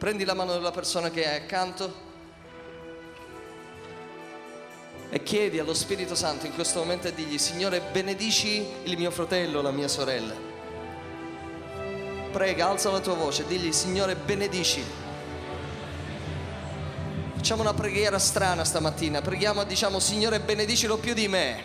Prendi la mano della persona che hai accanto e chiedi allo Spirito Santo in questo momento e digli: Signore, benedici il mio fratello, la mia sorella. Prega, alza la tua voce e digli: Signore, benedici. Facciamo una preghiera strana stamattina. Preghiamo e diciamo: Signore, benedicilo più di me.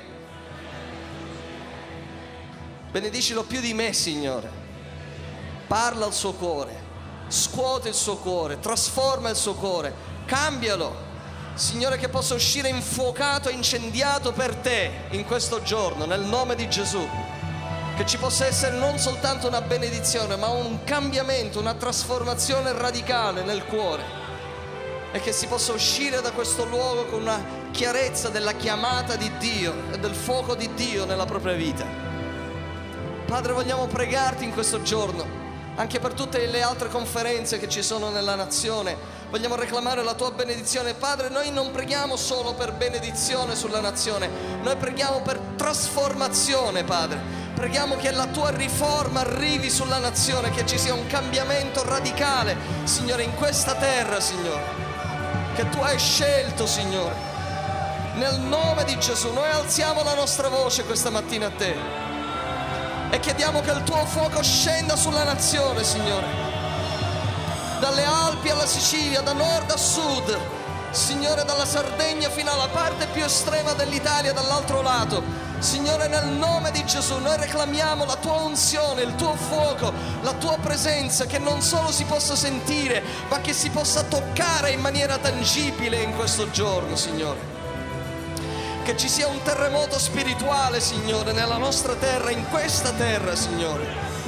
Benedicilo più di me, Signore. Parla al suo cuore, scuote il suo cuore, trasforma il suo cuore, cambialo. Signore, che possa uscire infuocato e incendiato per te in questo giorno, nel nome di Gesù. Che ci possa essere non soltanto una benedizione, ma un cambiamento, una trasformazione radicale nel cuore. E che si possa uscire da questo luogo con una chiarezza della chiamata di Dio e del fuoco di Dio nella propria vita. Padre, vogliamo pregarti in questo giorno anche per tutte le altre conferenze che ci sono nella nazione. Vogliamo reclamare la tua benedizione. Padre, noi non preghiamo solo per benedizione sulla nazione, noi preghiamo per trasformazione, Padre. Preghiamo che la tua riforma arrivi sulla nazione, che ci sia un cambiamento radicale, Signore, in questa terra, Signore, che tu hai scelto, Signore. Nel nome di Gesù noi alziamo la nostra voce questa mattina a te e chiediamo che il tuo fuoco scenda sulla nazione, Signore, dalle Alpi alla Sicilia, da nord a sud, Signore, dalla Sardegna fino alla parte più estrema dell'Italia, dall'altro lato. Signore, nel nome di Gesù noi reclamiamo la tua unzione, il tuo fuoco, la tua presenza, che non solo si possa sentire, ma che si possa toccare in maniera tangibile in questo giorno, Signore. Che ci sia un terremoto spirituale, Signore, nella nostra terra, in questa terra, Signore.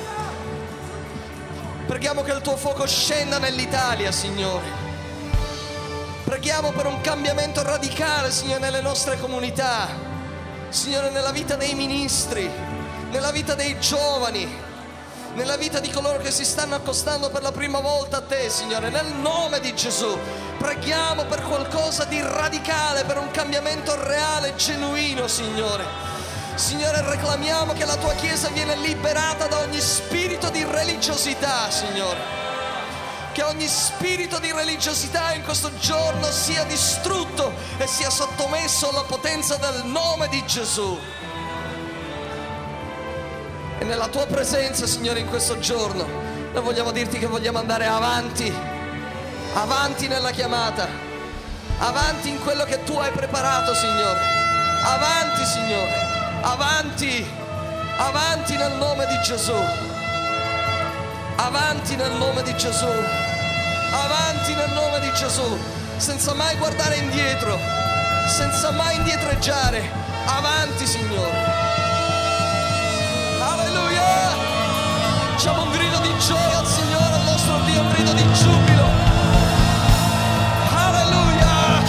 Preghiamo che il tuo fuoco scenda nell'Italia, Signore. Preghiamo per un cambiamento radicale, Signore, nelle nostre comunità, Signore, nella vita dei ministri, nella vita dei giovani, nella vita di coloro che si stanno accostando per la prima volta a te, Signore. Nel nome di Gesù preghiamo per qualcosa di radicale, per un cambiamento reale, genuino, Signore. Signore, reclamiamo che la tua Chiesa viene liberata da ogni spirito di religiosità, Signore. Che ogni spirito di religiosità in questo giorno sia distrutto e sia sottomesso alla potenza del nome di Gesù. E nella tua presenza, Signore, in questo giorno noi vogliamo dirti che vogliamo andare avanti, avanti nella chiamata, avanti in quello che tu hai preparato, Signore. Avanti, Signore, avanti, avanti nel nome di Gesù. Avanti nel nome di Gesù. Avanti nel nome di Gesù, senza mai guardare indietro, senza mai indietreggiare. Avanti, Signore. Alleluia! Facciamo un grido di gioia al Signore, al nostro Dio, un grido di giubilo. Alleluia!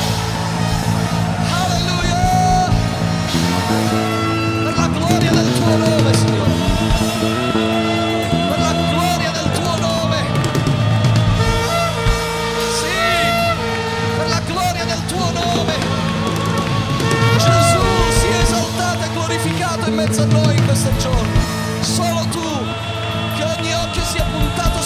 Alleluia! Per la gloria del tuo nome, Signore. Per la gloria del tuo nome. Sì, per la gloria del tuo nome. Gesù sia esaltato e glorificato in mezzo a noi in questo giorno. Solo tu, che ogni occhio sia puntato